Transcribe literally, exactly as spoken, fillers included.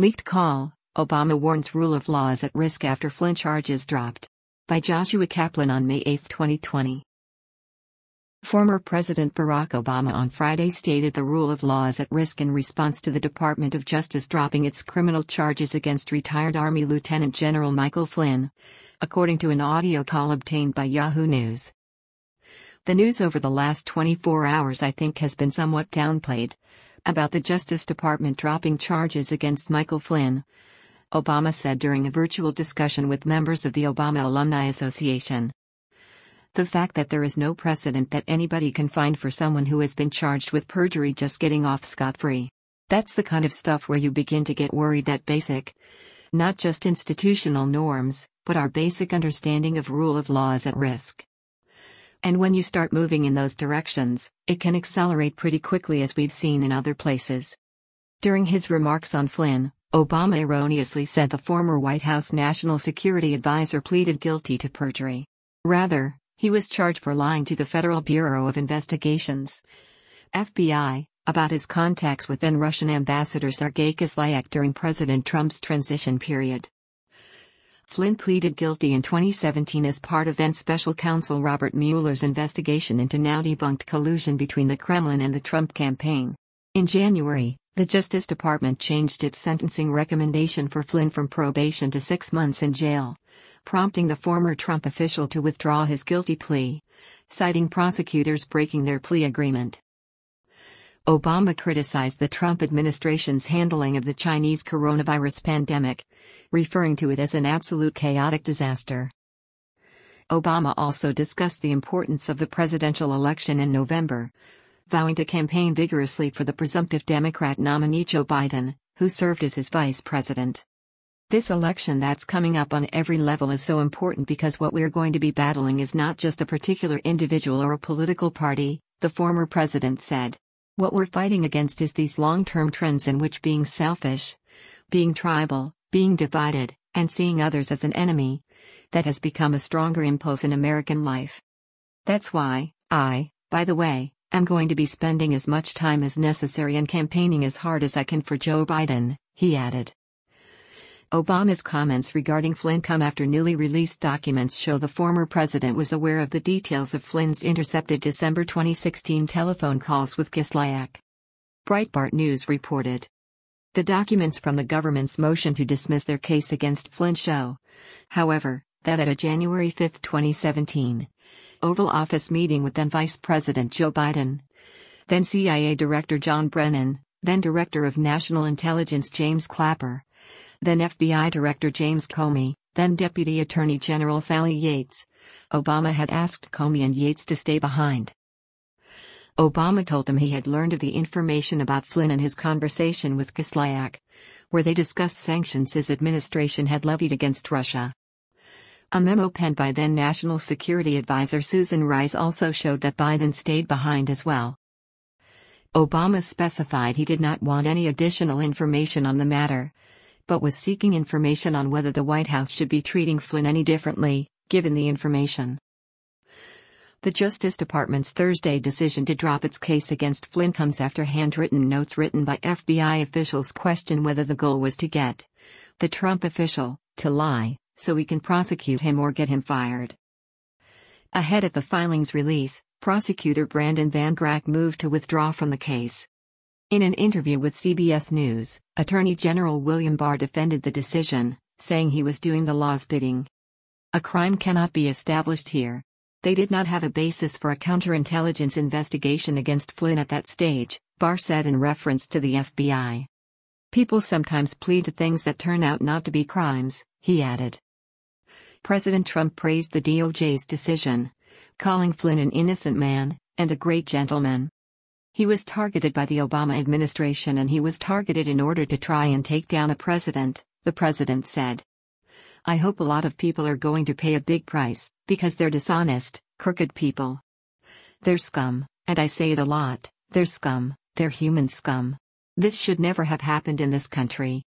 Leaked call, Obama warns rule of law is at risk after Flynn charges dropped. By Joshua Kaplan on May eighth, twenty twenty. Former President Barack Obama on Friday stated the rule of law is at risk in response to the Department of Justice dropping its criminal charges against retired Army Lieutenant General Michael Flynn, according to an audio call obtained by Yahoo News. The news over the last twenty-four hours I think has been somewhat downplayed, about the Justice Department dropping charges against Michael Flynn, Obama said during a virtual discussion with members of the Obama Alumni Association. The fact that there is no precedent that anybody can find for someone who has been charged with perjury just getting off scot-free. That's the kind of stuff where you begin to get worried that basic, not just institutional norms, but our basic understanding of rule of law is at risk. And when you start moving in those directions, it can accelerate pretty quickly, as we've seen in other places. During his remarks on Flynn, Obama erroneously said the former White House National Security Advisor pleaded guilty to perjury. Rather, he was charged for lying to the Federal Bureau of Investigations, F B I, about his contacts with then Russian Ambassador Sergei Kislyak during President Trump's transition period. Flynn pleaded guilty in twenty seventeen as part of then Special Counsel Robert Mueller's investigation into now-debunked collusion between the Kremlin and the Trump campaign. In January, the Justice Department changed its sentencing recommendation for Flynn from probation to six months in jail, prompting the former Trump official to withdraw his guilty plea, citing prosecutors breaking their plea agreement. Obama criticized the Trump administration's handling of the Chinese coronavirus pandemic, referring to it as an absolute chaotic disaster. Obama also discussed the importance of the presidential election in November, vowing to campaign vigorously for the presumptive Democrat nominee Joe Biden, who served as his vice president. This election that's coming up on every level is so important because what we're going to be battling is not just a particular individual or a political party, the former president said. What we're fighting against is these long-term trends in which being selfish, being tribal, being divided, and seeing others as an enemy, that has become a stronger impulse in American life. That's why, I, by the way, am going to be spending as much time as necessary and campaigning as hard as I can for Joe Biden, he added. Obama's comments regarding Flynn come after newly released documents show the former president was aware of the details of Flynn's intercepted December twenty sixteen telephone calls with Kislyak. Breitbart News reported. The documents from the government's motion to dismiss their case against Flynn show, however, that at a January fifth, twenty seventeen, Oval Office meeting with then Vice President Joe Biden, then C I A Director John Brennan, then Director of National Intelligence James Clapper, then F B I Director James Comey, then Deputy Attorney General Sally Yates, Obama had asked Comey and Yates to stay behind. Obama told them he had learned of the information about Flynn and his conversation with Kislyak, where they discussed sanctions his administration had levied against Russia. A memo penned by then National Security Advisor Susan Rice also showed that Biden stayed behind as well. Obama specified he did not want any additional information on the matter, but was seeking information on whether the White House should be treating Flynn any differently, given the information. The Justice Department's Thursday decision to drop its case against Flynn comes after handwritten notes written by F B I officials question whether the goal was to get the Trump official to lie, so we can prosecute him or get him fired. Ahead of the filing's release, prosecutor Brandon Van Grack moved to withdraw from the case. In an interview with C B S News, Attorney General William Barr defended the decision, saying he was doing the law's bidding. A crime cannot be established here. They did not have a basis for a counterintelligence investigation against Flynn at that stage, Barr said in reference to the F B I. People sometimes plead to things that turn out not to be crimes, he added. President Trump praised the D O J's decision, calling Flynn an innocent man and a great gentleman. He was targeted by the Obama administration and he was targeted in order to try and take down a president, the president said. I hope a lot of people are going to pay a big price, because they're dishonest, crooked people. They're scum, and I say it a lot, they're scum, they're human scum. This should never have happened in this country.